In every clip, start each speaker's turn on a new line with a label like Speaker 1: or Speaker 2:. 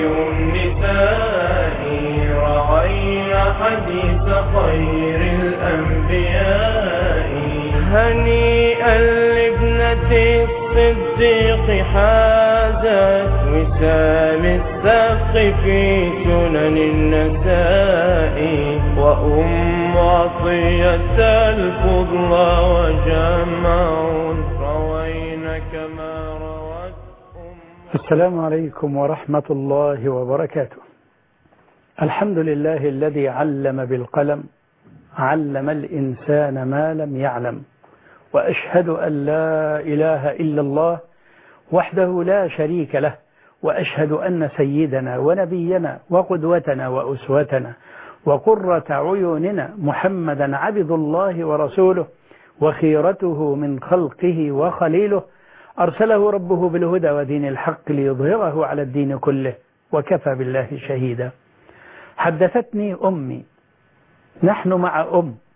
Speaker 1: النساء روينا حديث خير الأنبياء. هنيئا لابنة الصديق حازت وسام السبق في سنن النساء. وأم عطية الفضلى وجمع روينا كما روت
Speaker 2: السلام عليكم ورحمة الله وبركاته. الحمد لله الذي علم بالقلم، علم الإنسان ما لم يعلم، وأشهد أن لا إله إلا الله وحده لا شريك له، وأشهد أن سيدنا ونبينا وقدوتنا وأسوتنا وقرة عيوننا محمدا عبد الله ورسوله وخيرته من خلقه وخليله، أرسله ربه بالهدى ودين الحق ليظهره على الدين كله، وكفى بالله شهيدا. حدثتني أمي، نحن مع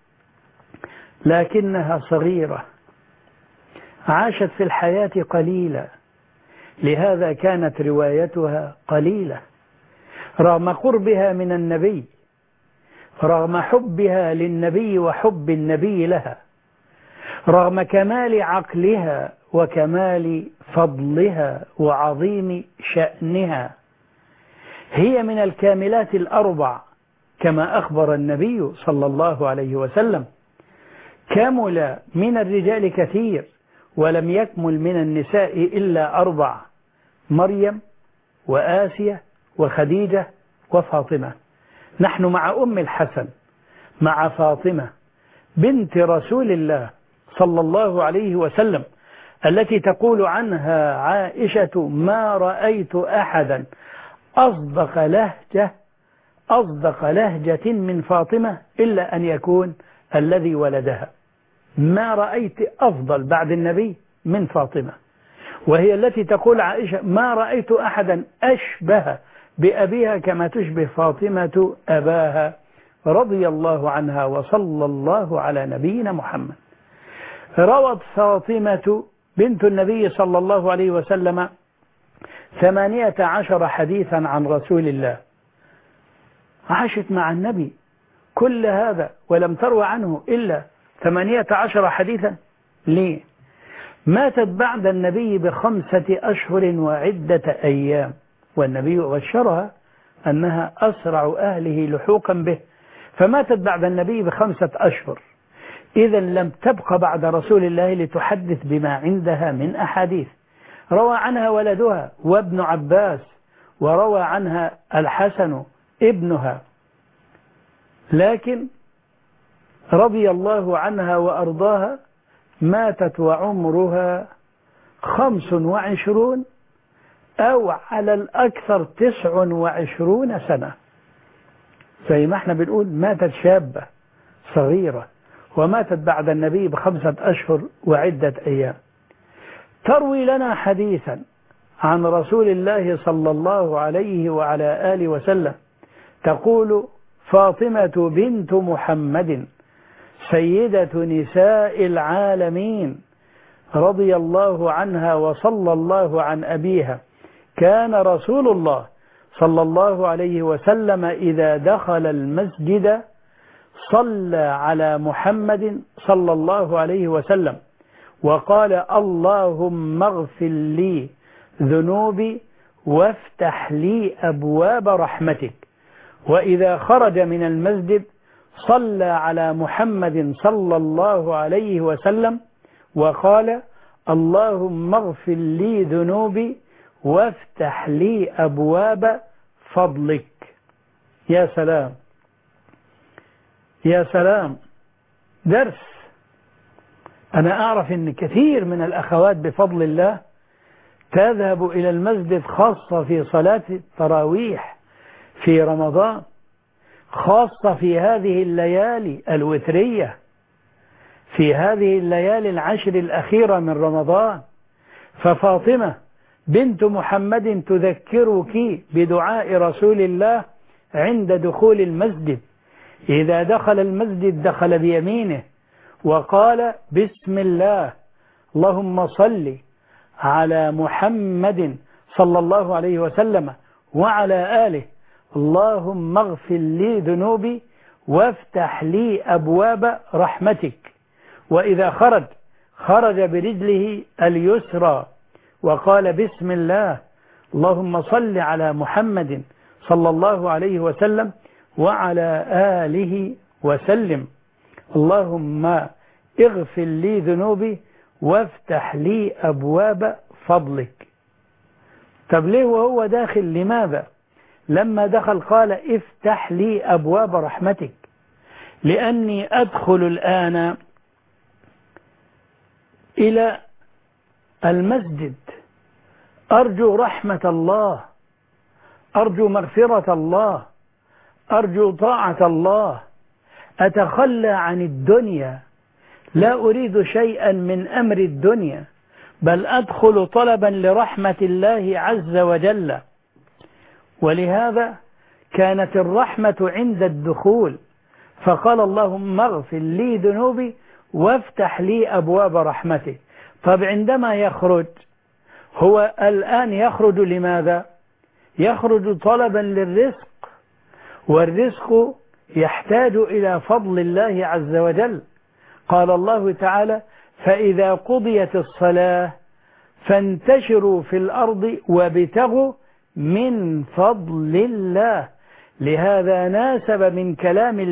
Speaker 2: لكنها صغيرة، عاشت في الحياة قليلا، لهذا كانت روايتها قليلة، رغم قربها من النبي، رغم حبها للنبي وحب النبي لها، رغم كمال عقلها وكمال فضلها وعظيم شأنها. هي من الكاملات الأربع كما أخبر النبي صلى الله عليه وسلم. كمل من الرجال كثير ولم يكمل من النساء إلا أربع: مريم وآسية وخديجة وفاطمة. نحن مع أم الحسن، مع فاطمة بنت رسول الله صلى الله عليه وسلم، التي تقول عنها عائشة: ما رأيت أحدا أصدق لهجة من فاطمة إلا أن يكون الذي ولدها. ما رأيت أفضل بعد النبي من فاطمة، وهي التي تقول عائشة: ما رأيت أحدا أشبه بأبيها كما تشبه فاطمة أباها، رضي الله عنها وصلى الله على نبينا محمد. روت فاطمة بنت النبي صلى الله عليه وسلم 18 حديثا عن رسول الله. عاشت مع النبي كل هذا ولم تروى عنه إلا 18 حديثا. ليه؟ ماتت بعد النبي ب5 أشهر وعدة أيام، والنبي بشرها أنها أسرع أهله لحوقا به، فماتت بعد النبي ب5 أشهر. إذا لم تبق بعد رسول الله لتحدث بما عندها من أحاديث. روى عنها ولدها وابن عباس، وروى عنها الحسن ابنها، لكن رضي الله عنها وأرضاها ماتت وعمرها 25 أو على الأكثر 29 سنة. زي ما احنا بنقول ماتت شابة صغيرة، وماتت بعد النبي ب5 أشهر وعدة أيام. تروي لنا حديثا عن رسول الله صلى الله عليه وعلى آله وسلم، تقول: فاطمة بنت محمد سيدة نساء العالمين رضي الله عنها وصلى الله عن أبيها، كان رسول الله صلى الله عليه وسلم إذا دخل المسجد صلى على محمد صلى الله عليه وسلم وقال: اللهم اغفر لي ذنوبي وافتح لي أبواب رحمتك. وإذا خرج من المسجد صلى على محمد صلى الله عليه وسلم وقال: اللهم اغفر لي ذنوبي وافتح لي أبواب فضلك. يا سلام يا سلام، درس. أنا أعرف أن كثير من الأخوات بفضل الله تذهب إلى المسجد، خاصة في صلاة التراويح في رمضان، خاصة في هذه الليالي الوترية، في هذه الليالي العشر الأخيرة من رمضان. ففاطمة بنت محمد تذكرك بدعاء رسول الله عند دخول المسجد. إذا دخل المسجد دخل بيمينه وقال: بسم الله، اللهم صل على محمد صلى الله عليه وسلم وعلى آله اللهم اغفر لي ذنوبي وافتح لي أبواب رحمتك. وإذا خرج برجله اليسرى وقال بسم الله اللهم صل على محمد صلى الله عليه وسلم وعلى آله وسلم اللهم اغفر لي ذنوبي وافتح لي أبواب فضلك. طب ليه وهو داخل؟ لماذا لما دخل قال افتح لي أبواب رحمتك؟ لأني أدخل الآن إلى المسجد أرجو رحمة الله، أرجو مغفرة الله، أرجو طاعة الله، أتخلى عن الدنيا، لا أريد شيئا من أمر الدنيا، بل أدخل طلبا لرحمة الله عز وجل. ولهذا كانت الرحمة عند الدخول، فقال اللهم اغفر لي ذنوبي وافتح لي أبواب رحمته. طب عندما يخرج هو الآن يخرج لماذا؟ يخرج طلبا للرزق، والرزق يحتاج إلى فضل الله عز وجل. قال الله تعالى فإذا قضيت الصلاة فانتشروا في الأرض وابتغوا من فضل الله. لهذا ناسب من كلام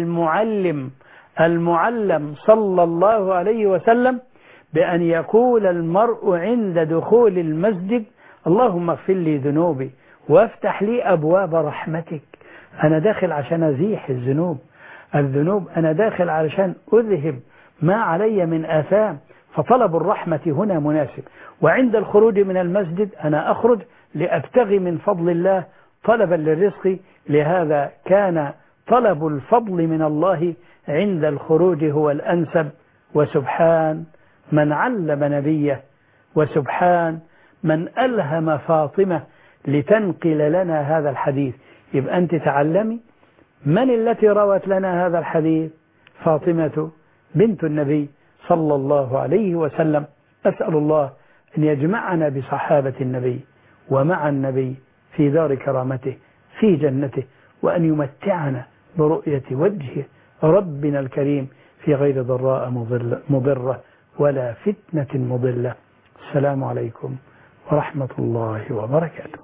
Speaker 2: المعلم صلى الله عليه وسلم بأن يقول المرء عند دخول المسجد اللهم اغفر لي ذنوبي وافتح لي أبواب رحمتك. أنا داخل عشان أزيح الذنوب، أنا داخل علشان أذهب ما علي من آثام، فطلب الرحمة هنا مناسب. وعند الخروج من المسجد أنا أخرج لأبتغي من فضل الله طلبا للرزق. لهذا كان طلب الفضل من الله عند الخروج هو الأنسب. وسبحان من علم نبيه، وسبحان من ألهم فاطمة لتنقل لنا هذا الحديث. يبقى أنت تعلمي من التي روت لنا هذا الحديث؟ فاطمة بنت النبي صلى الله عليه وسلم. أسأل الله أن يجمعنا بصحابة النبي ومع النبي في دار كرامته في جنته، وأن يمتعنا برؤية وجه ربنا الكريم في غير ضراء مضرة ولا فتنة مضلة. السلام عليكم ورحمة الله وبركاته.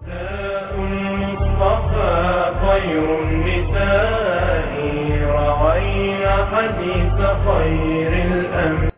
Speaker 1: المصطفى خير النساء روينا حديث خير الأنبياء.